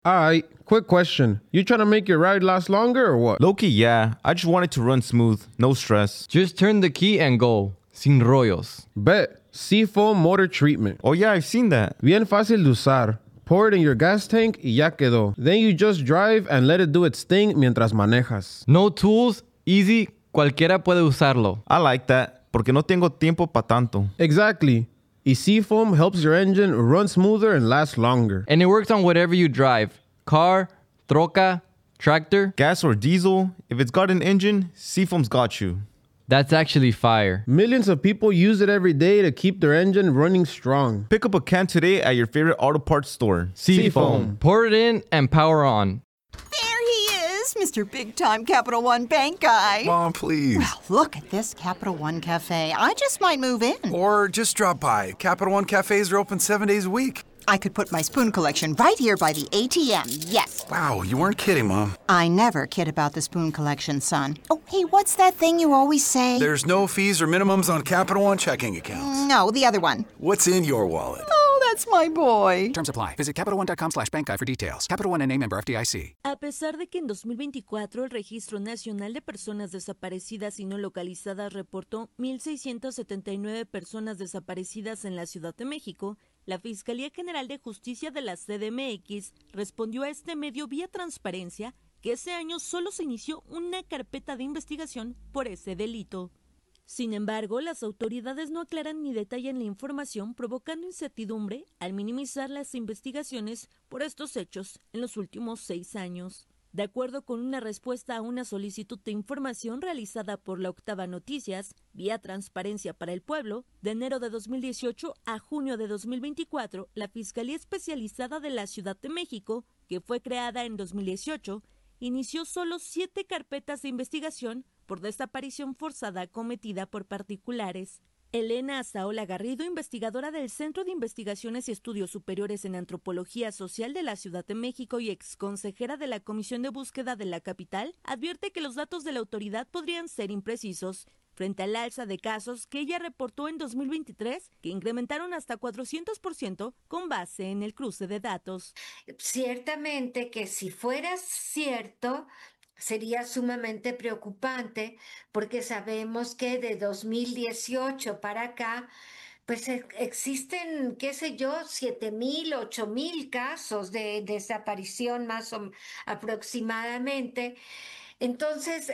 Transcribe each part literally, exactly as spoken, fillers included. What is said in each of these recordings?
Alright, quick question. You trying to make your ride last longer or what? Low-key, yeah. I just want it to run smooth, no stress. Just turn the key and go. Sin rollos. Bet. Seafoam Motor Treatment. Oh yeah, I've seen that. Bien fácil de usar. Pour it in your gas tank y ya quedó. Then you just drive and let it do its thing mientras manejas. No tools, easy, cualquiera puede usarlo. I like that, porque no tengo tiempo pa' tanto. Exactly. Y Seafoam helps your engine run smoother and last longer. And it works on whatever you drive. Car, troca, tractor. Gas or diesel, if it's got an engine, Seafoam's got you. That's actually fire. Millions of people use it every day to keep their engine running strong. Pick up a can today at your favorite auto parts store. Seafoam. Pour it in and power on. There he is, Mister Big Time Capital One Bank guy. Mom, please. Well, look at this Capital One Cafe. I just might move in. Or just drop by. Capital One cafes are open seven days a week. I could put my spoon collection right here by the A T M, yes. Wow, you weren't kidding, Mom. I never kid about the spoon collection, son. Oh, hey, what's that thing you always say? There's no fees or minimums on Capital One checking accounts. No, the other one. What's in your wallet? Oh, that's my boy. Terms apply. Visit CapitalOne.com slash bank guy for details. Capital One N A member F D I C. A pesar de que en dos mil veinticuatro el Registro Nacional de Personas Desaparecidas y No Localizadas reportó mil seiscientas setenta y nueve personas desaparecidas en la Ciudad de México, la Fiscalía General de Justicia de la C D M X respondió a este medio vía transparencia que ese año solo se inició una carpeta de investigación por ese delito. Sin embargo, las autoridades no aclaran ni detallan la información, provocando incertidumbre al minimizar las investigaciones por estos hechos en los últimos seis años. De acuerdo con una respuesta a una solicitud de información realizada por la Octava Noticias, vía Transparencia para el Pueblo, de enero de dos mil dieciocho a junio de dos mil veinticuatro, la Fiscalía Especializada de la Ciudad de México, que fue creada en dos mil dieciocho, inició solo siete carpetas de investigación por desaparición forzada cometida por particulares. Elena Azaola Garrido, investigadora del Centro de Investigaciones y Estudios Superiores en Antropología Social de la Ciudad de México y exconsejera de la Comisión de Búsqueda de la capital, advierte que los datos de la autoridad podrían ser imprecisos frente al alza de casos que ella reportó en dos mil veintitrés, que incrementaron hasta cuatrocientos por ciento con base en el cruce de datos. Ciertamente que si fuera cierto, sería sumamente preocupante porque sabemos que de dos mil dieciocho para acá, pues existen, qué sé yo, siete mil, ocho mil casos de desaparición más o menos aproximadamente. Entonces,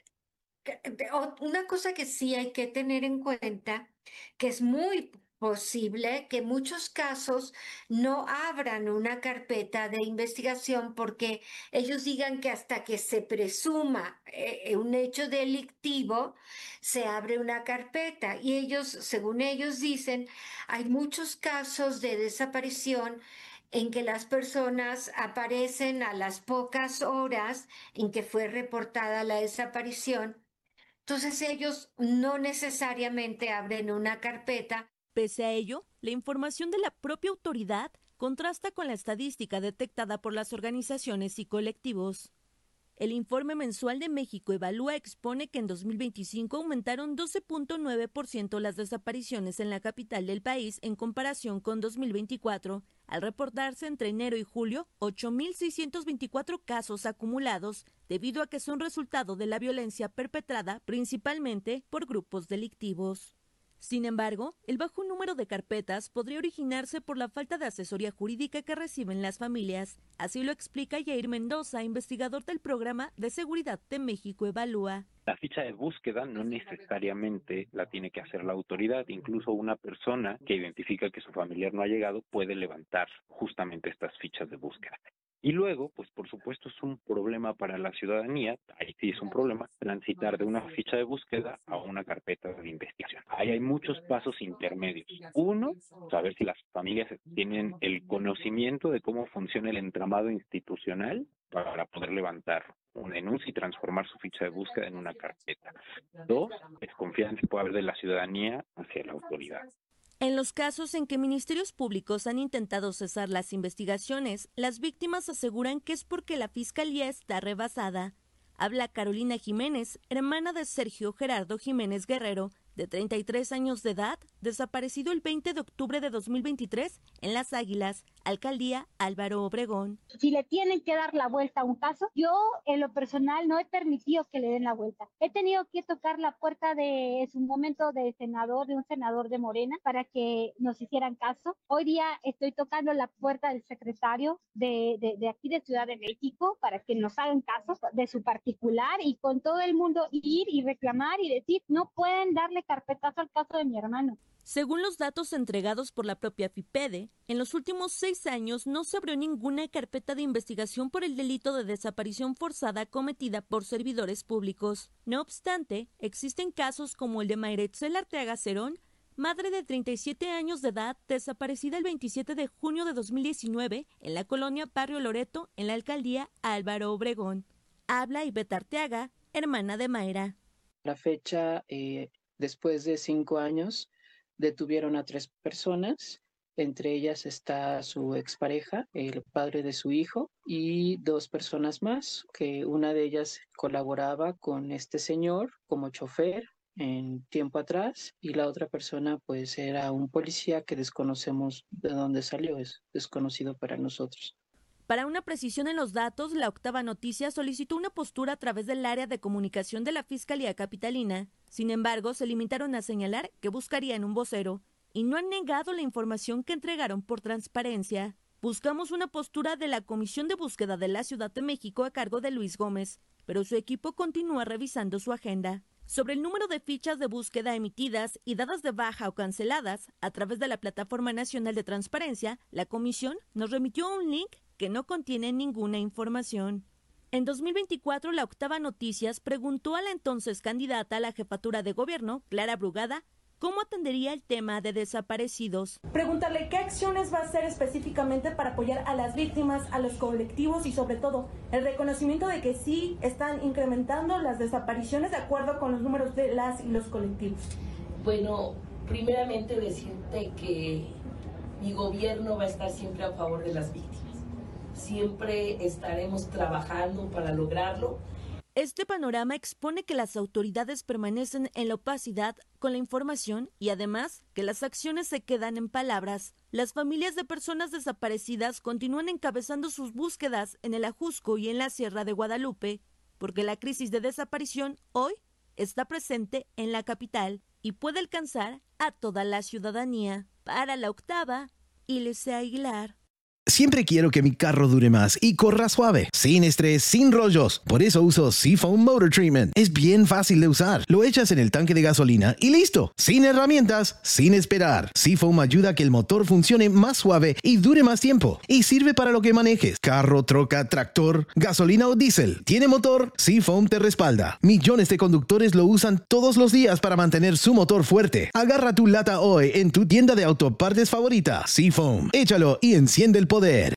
una cosa que sí hay que tener en cuenta, que es muy posible que muchos casos no abran una carpeta de investigación porque ellos digan que hasta que se presuma eh, un hecho delictivo se abre una carpeta y ellos, según ellos dicen, hay muchos casos de desaparición en que las personas aparecen a las pocas horas en que fue reportada la desaparición. Entonces ellos no necesariamente abren una carpeta. Pese a ello, la información de la propia autoridad contrasta con la estadística detectada por las organizaciones y colectivos. El informe mensual de México Evalúa expone que en dos mil veinticinco aumentaron doce punto nueve por ciento las desapariciones en la capital del país en comparación con dos mil veinticuatro, al reportarse entre enero y julio ocho mil seiscientos veinticuatro casos acumulados, debido a que son resultado de la violencia perpetrada principalmente por grupos delictivos. Sin embargo, el bajo número de carpetas podría originarse por la falta de asesoría jurídica que reciben las familias. Así lo explica Yair Mendoza, investigador del Programa de Seguridad de México Evalúa. La ficha de búsqueda no necesariamente la tiene que hacer la autoridad. Incluso una persona que identifica que su familiar no ha llegado puede levantar justamente estas fichas de búsqueda. Y luego, pues por supuesto es un problema para la ciudadanía, ahí sí es un problema, transitar de una ficha de búsqueda a una carpeta de investigación. Ahí hay muchos pasos intermedios. Uno, saber si las familias tienen el conocimiento de cómo funciona el entramado institucional para poder levantar una denuncia y transformar su ficha de búsqueda en una carpeta. Dos, desconfianza que puede haber de la ciudadanía hacia la autoridad. En los casos en que ministerios públicos han intentado cesar las investigaciones, las víctimas aseguran que es porque la fiscalía está rebasada. Habla Carolina Jiménez, hermana de Sergio Gerardo Jiménez Guerrero, de treinta y tres años de edad, desaparecido el veinte de octubre de dos mil veintitrés en Las Águilas, Alcaldía Álvaro Obregón. Si le tienen que dar la vuelta a un caso, yo en lo personal no he permitido que le den la vuelta. He tenido que tocar la puerta de, en su momento, de senador, de un senador de Morena, para que nos hicieran caso. Hoy día estoy tocando la puerta del secretario de, de, de aquí de Ciudad de México para que nos hagan caso de su particular y con todo el mundo ir y reclamar y decir, no pueden darle carpetazo al caso de mi hermano. Según los datos entregados por la propia FIPEDE, en los últimos seis años no se abrió ninguna carpeta de investigación por el delito de desaparición forzada cometida por servidores públicos. No obstante, existen casos como el de Mayretzel Arteaga Cerón, madre de treinta y siete años de edad, desaparecida el veintisiete de junio de dos mil diecinueve en la colonia Barrio Loreto, en la alcaldía Álvaro Obregón. Habla Ivette Arteaga, hermana de Mayra. La fecha, eh, después de cinco años, detuvieron a tres personas, entre ellas está su expareja, el padre de su hijo, y dos personas más, que una de ellas colaboraba con este señor como chofer en tiempo atrás, y la otra persona pues era un policía que desconocemos de dónde salió, es desconocido para nosotros. Para una precisión en los datos, la Octava Noticia solicitó una postura a través del área de comunicación de la Fiscalía Capitalina. Sin embargo, se limitaron a señalar que buscarían un vocero y no han negado la información que entregaron por transparencia. Buscamos una postura de la Comisión de Búsqueda de la Ciudad de México a cargo de Luis Gómez, pero su equipo continúa revisando su agenda. Sobre el número de fichas de búsqueda emitidas y dadas de baja o canceladas a través de la Plataforma Nacional de Transparencia, la Comisión nos remitió un link que no contiene ninguna información. En dos mil veinticuatro, la Octava Noticias preguntó a la entonces candidata a la jefatura de gobierno, Clara Brugada, cómo atendería el tema de desaparecidos. Preguntarle qué acciones va a hacer específicamente para apoyar a las víctimas, a los colectivos y sobre todo el reconocimiento de que sí están incrementando las desapariciones de acuerdo con los números de las y los colectivos. Bueno, primeramente decirte que mi gobierno va a estar siempre a favor de las víctimas. Siempre estaremos trabajando para lograrlo. Este panorama expone que las autoridades permanecen en la opacidad con la información y además que las acciones se quedan en palabras. Las familias de personas desaparecidas continúan encabezando sus búsquedas en el Ajusco y en la Sierra de Guadalupe, porque la crisis de desaparición hoy está presente en la capital y puede alcanzar a toda la ciudadanía. Para la Octava, Ilse Aguilar. Siempre quiero que mi carro dure más y corra suave, sin estrés, sin rollos. Por eso uso Seafoam Motor Treatment. Es bien fácil de usar. Lo echas en el tanque de gasolina y listo. Sin herramientas, sin esperar. Seafoam ayuda a que el motor funcione más suave y dure más tiempo. Y sirve para lo que manejes. Carro, troca, tractor, gasolina o diésel. ¿Tiene motor? Seafoam te respalda. Millones de conductores lo usan todos los días para mantener su motor fuerte. Agarra tu lata hoy en tu tienda de autopartes favorita. Seafoam. Échalo y enciende el poder.